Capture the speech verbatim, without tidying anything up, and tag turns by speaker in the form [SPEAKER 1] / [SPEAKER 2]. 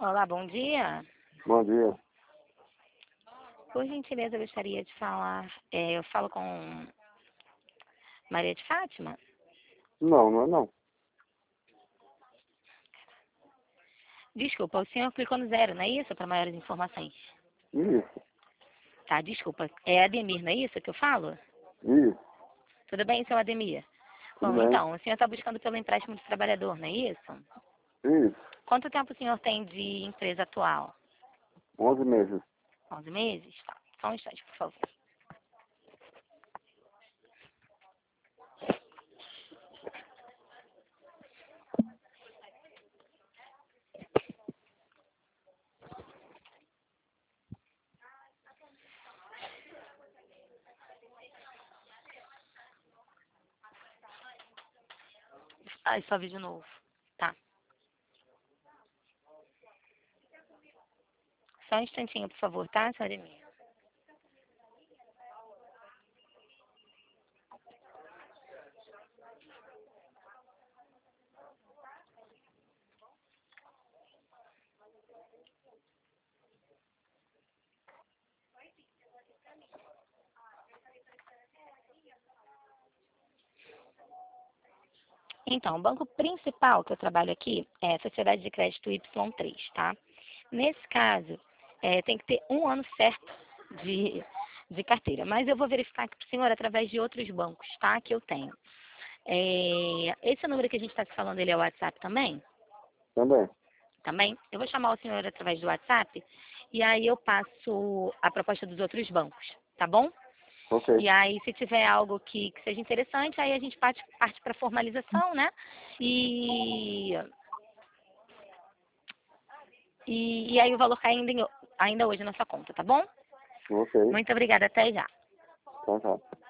[SPEAKER 1] Olá, bom dia.
[SPEAKER 2] Bom dia.
[SPEAKER 1] Por gentileza, eu gostaria de falar. é, eu falo com Maria de Fátima?
[SPEAKER 2] Não, não é não.
[SPEAKER 1] Desculpa, o senhor clicou no zero, não é isso? Para maiores informações.
[SPEAKER 2] Isso,
[SPEAKER 1] Tá, desculpa. É Ademir, não é isso que eu falo?
[SPEAKER 2] isso,
[SPEAKER 1] Tudo bem, seu Ademir?
[SPEAKER 2] tudo
[SPEAKER 1] Bom,
[SPEAKER 2] bem.
[SPEAKER 1] então, o senhor está buscando pelo empréstimo de trabalhador, não é isso?
[SPEAKER 2] Isso,
[SPEAKER 1] Quanto tempo o senhor tem de empresa atual?
[SPEAKER 2] onze meses.
[SPEAKER 1] Onze meses? Tá. Só um instante, por favor. Ai, só vi de novo. Tá. Só um instantinho, por favor, tá, seu Ademir? Então, o banco principal que eu trabalho aqui é a Sociedade de Crédito Y três, tá? Nesse caso, é, tem que ter um ano certo de, de carteira. Mas eu vou verificar aqui para o senhor através de outros bancos, tá? Que eu tenho. É, esse número que a gente está se falando, ele é o WhatsApp também?
[SPEAKER 2] Também.
[SPEAKER 1] Também? Eu vou chamar o senhor através do WhatsApp e aí eu passo a proposta dos outros bancos, tá bom?
[SPEAKER 2] Ok.
[SPEAKER 1] E aí, se tiver algo que, que seja interessante, aí a gente parte, parte para formalização, né? E, e, e aí o valor cai ainda, em- ainda hoje na sua conta, tá bom?
[SPEAKER 2] Ok.
[SPEAKER 1] Muito obrigada, até já.
[SPEAKER 2] Então tá.